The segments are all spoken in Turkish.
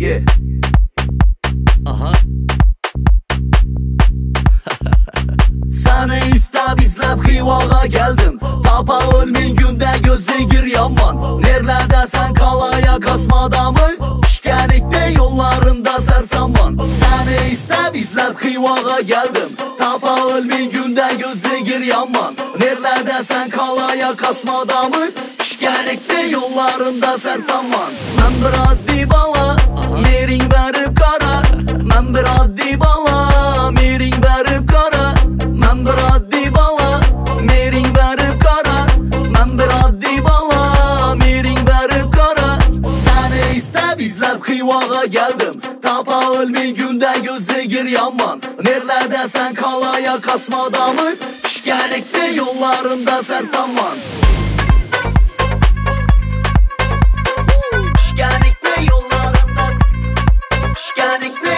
Yeah. Aha. Seni istab izlab Xivoga geldim. Tapa o'lming gunda gözü gir yaman. Nerlardasan kalaya kasmadamı? Pişkanikde yollarında sarsamman. Seni istab izlab Xivoga geldim. Tapa o'lming gunda gözü gir yaman. Nerlardasan kalaya kasmadamı? Pişkanikde yollarında sarsamman. Ben bir addi bala, mering berib kara. Ben bir addi bala, mering berib kara. Ben bir addi bala, mering berib kara. Ben bir addi bala, mering berib kara. Seni istab izlab Xivoga geldim. Tapa o'lming gunda gözü gir yaman. Nerlardasan kalaya kasmadamı? Pişkanikde yollarında sarsamman. Pişkanikde yollarında, pişkanikde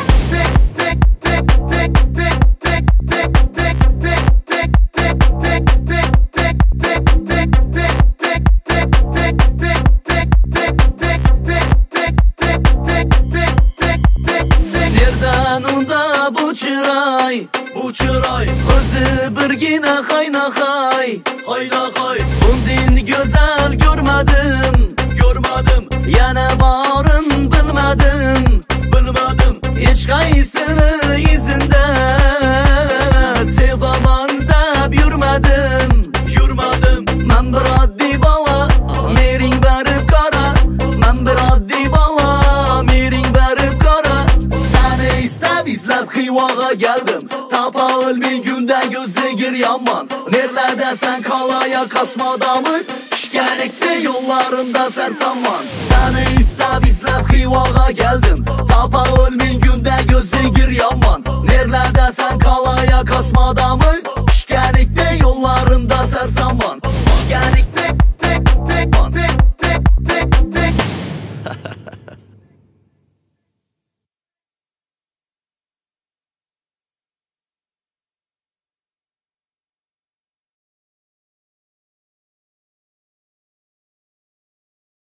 nereden unda bu çıray, bu çıray özü birgina haynahay, haynahay. Bundan güzel görmedim, görmedim. Yana barın bilmedim, bilmedim. Hiç kaysını izinde sevaman deb yürmedim, yürmedim. Ben bir addi bala, mering berib kara. Ben bir addi bala, mering berib kara. Seni istab izlab Xivoga geldim. Tapa o'lming gunda gözü gir yaman. Nerlardasan kalaya kasmadamı? Pişkanikde yollarında sarsamman. Seni istab izlab Xivoga geldim. Tapa o'lming gunda gözü gir yaman. Nerlardasan